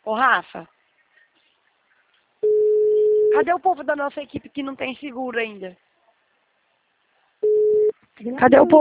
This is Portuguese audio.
Ô, Rafa. Cadê o povo da nossa equipe que não tem seguro ainda? Cadê o povo?